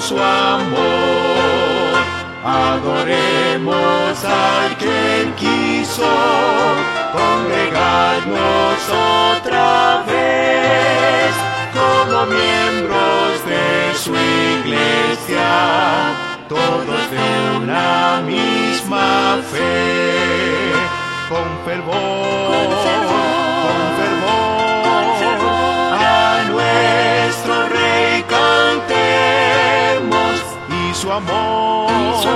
su amor. Adoremos al que quiso congregarnos otra vez como miembros de su iglesia, todos de una misma fe, con fervor, a nuestro Rey cantemos, y su amor,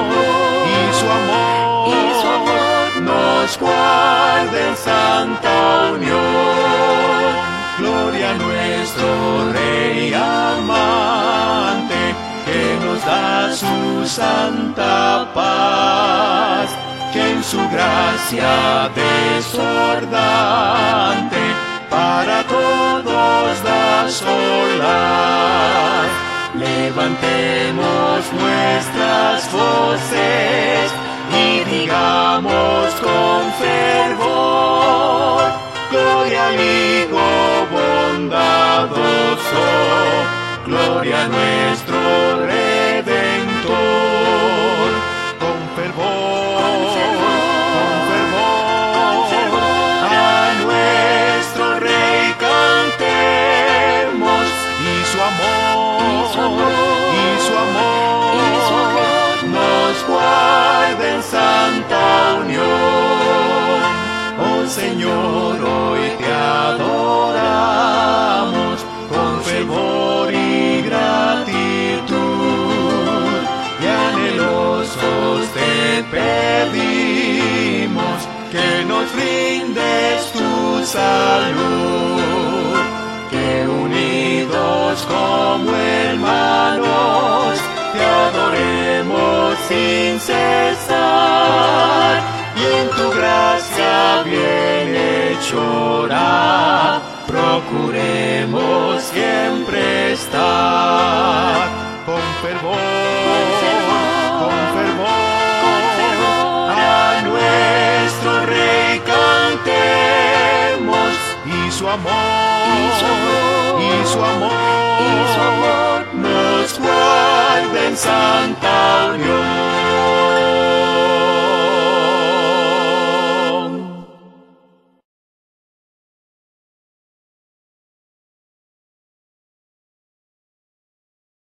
nos guarde en santa unión. Gloria a nuestro Rey amante, que nos da su santa paz, que en su gracia desbordante para todos da solas. Levantemos nuestras voces y digamos con fervor: gloria al Hijo bondadoso, gloria a nuestro Redentor. Con fervor, a nuestro Rey cantemos, y su amor, nos guarde en santa unión. Oh Señor, hoy te adoramos con fervor y gratitud, y anhelosos te pedimos que nos brindes tu salud, que unidos como hermanos te adoremos sin cesar, y en tu gracia bienhechora procuremos siempre estar. Con fervor, a nuestro Rey cantemos, y su amor,